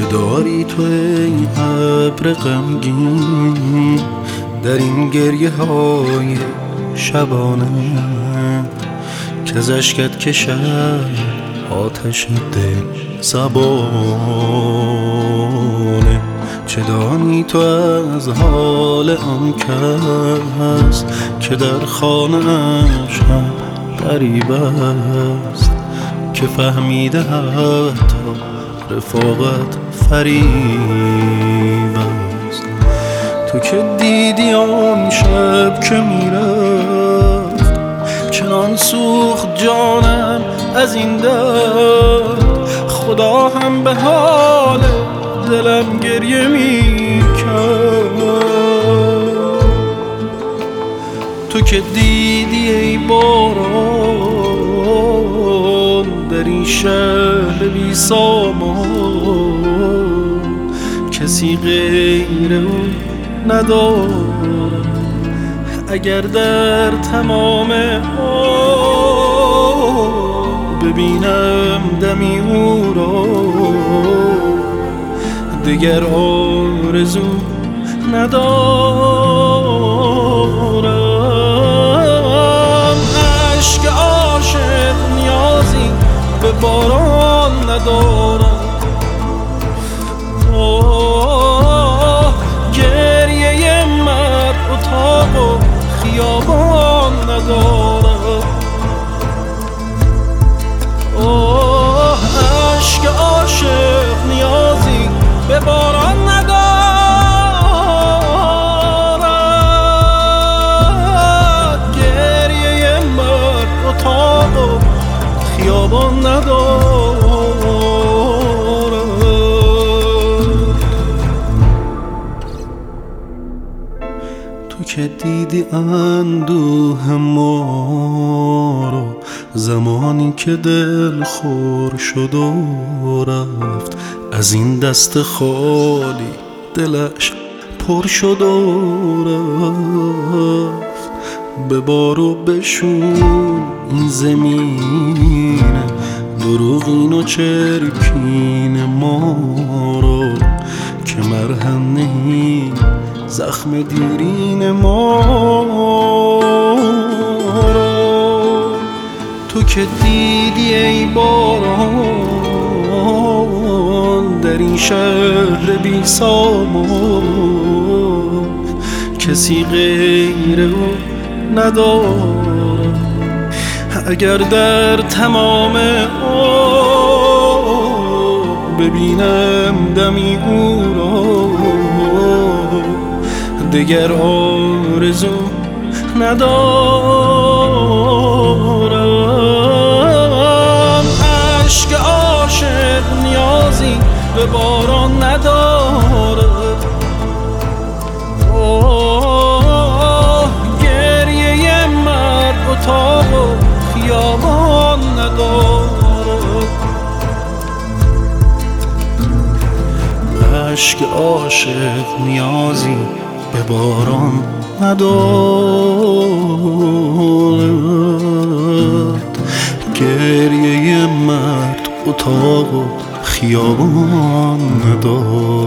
چه داری تو ای ابر غمگین در این گریه های شبانه که از اشکت کشد آتش دل زبانه. چه دانی تو از حال آن کس که در خانه‌اش هم غریب است، که فهمیده حتی رفاقت فریب است. تو که دیدی آن شب که میرفت چنان سوخت جانم از این درد، خدا هم به حال دلم گریه میکرد. تو که دیدی ای باران در این شهر بی سامان کسی غیر اون ندارم. اگر در تمام ببینم دمی او را دیگر آرزو ندارم. عشق عاشق نیازی به باران ندارم. گریه مرد اتاق و خیابان ندارم. عشق عاشق نیازی به باران ندارد. گریه مرد اتاق و خیابان ندارد. تو که دیدی اندوه ما رو زمانی که دل خور شد و رفت، از این دست خالی دلش پر شد و رفت. ببار و بشون این زمین دروغین و چرکین ما رو که مرهم نهی زخم دیرین ما رو. تو که دیدی ای باران در این شهر بی سامان کسی غیر او ندارم. اگر در تمام ببینم دمی او را دیگر آرزو ندارم. عشق عاشق نیازی به باران ندارد. گریه مرد اتاق و خیابان ندارد. عشق عاشق نیازی به باران ندارد. گریه مرد اتاق و خیابان ندارد.